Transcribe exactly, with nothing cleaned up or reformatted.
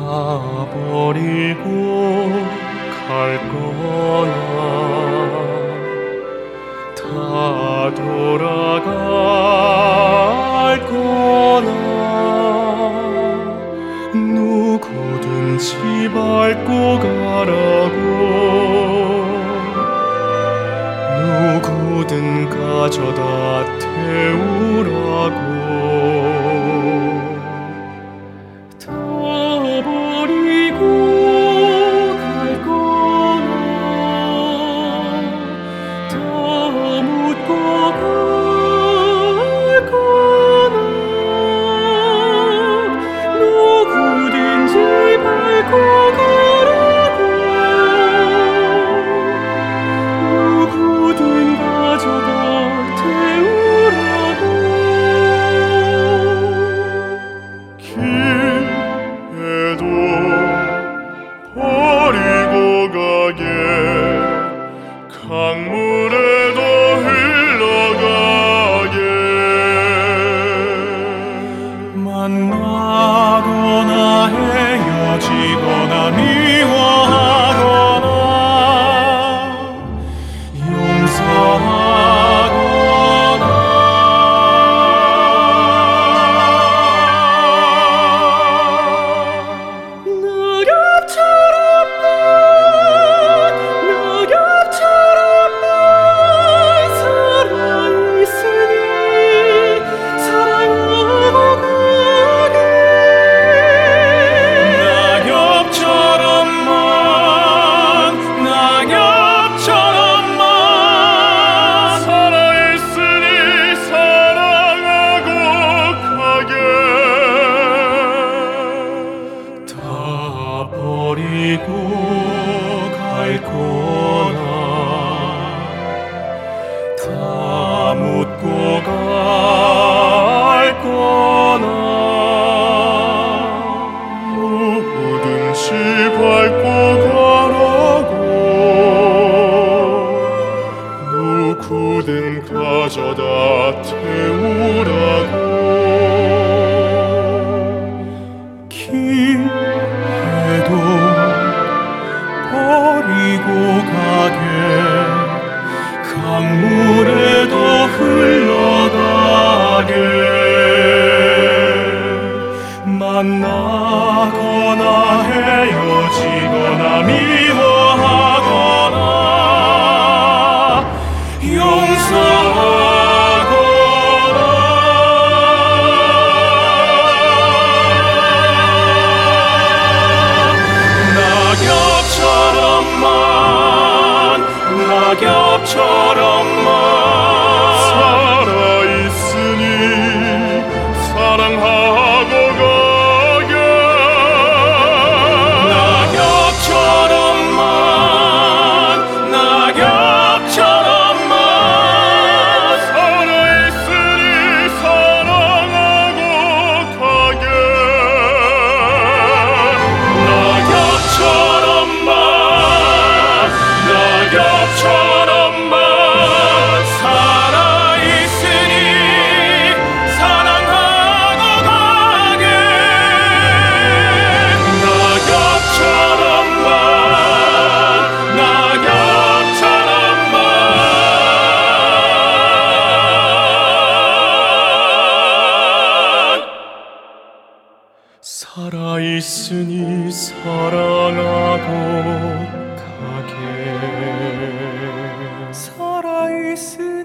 버리고 갈 거나 다 돌아갈 거나 누구든지 밟고 가라고 누구든 가져다 태우라고 강물에도 흘러가게 만나거나 헤어지거나 미워하거나 용서하거나 낙엽처럼 버리고 갈 거나 다 묻고 갈 거나 누구든지 밟고 가라고 누구든 가져다 태우라고 길에도 버리고 가게 강물에도 흘러가게 만나거나 헤어지거나 미워하거나 용서하거나 낙엽처럼만 살아있으니 사랑하고 가게 낙엽처럼만 낙엽처럼만 살아있으니 사랑하고 가게 낙엽처럼만 낙엽처럼만 살아있으니 사랑하고 가게 낙엽처럼만 낙엽처럼만 살아있으니 사랑하고 살아있으니